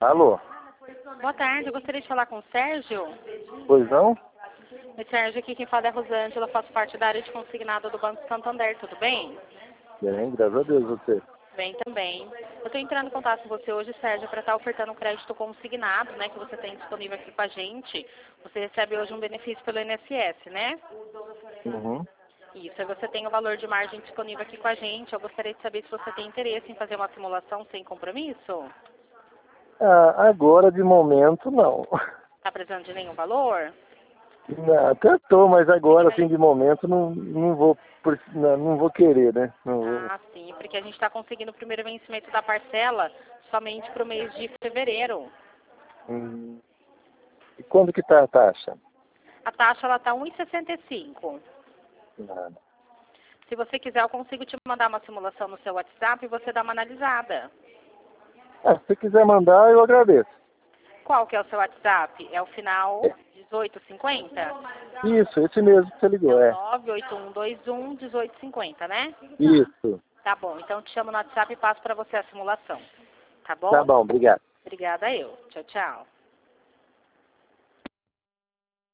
Alô? Boa tarde, eu gostaria de falar com o Sérgio. Pois não? Oi, Sérgio, aqui quem fala é a Rosângela, faço parte da área de consignado do Banco Santander, tudo bem? Bem, graças a Deus, você. Bem também. Eu estou entrando em contato com você hoje, Sérgio, para estar ofertando um crédito consignado, né, que você tem disponível aqui com a gente. Você recebe hoje um benefício pelo INSS, né? Uhum. Isso, aí você tem o valor de margem disponível aqui com a gente. Eu gostaria de saber se você tem interesse em fazer uma simulação sem compromisso. Ah, agora, de momento, não. Está precisando de nenhum valor? Não, até tô, mas agora, assim, de momento, não vou, não vou querer, né? Não vou. Ah, sim, porque a gente está conseguindo o primeiro vencimento da parcela somente para o mês de fevereiro. Hum. E quando que tá a taxa? A taxa ela está 1,65. Nada. Se você quiser, eu consigo te mandar uma simulação no seu WhatsApp e você dá uma analisada. Ah, se você quiser mandar, eu agradeço. Qual que é o seu WhatsApp? É o final 1850? Isso, esse mesmo que você É ligou, o é. 98121 1850, né? Isso. Tá bom, então eu te chamo no WhatsApp e passo para você a simulação. Tá Tá bom? bom, obrigado. Obrigada eu. Tchau, tchau.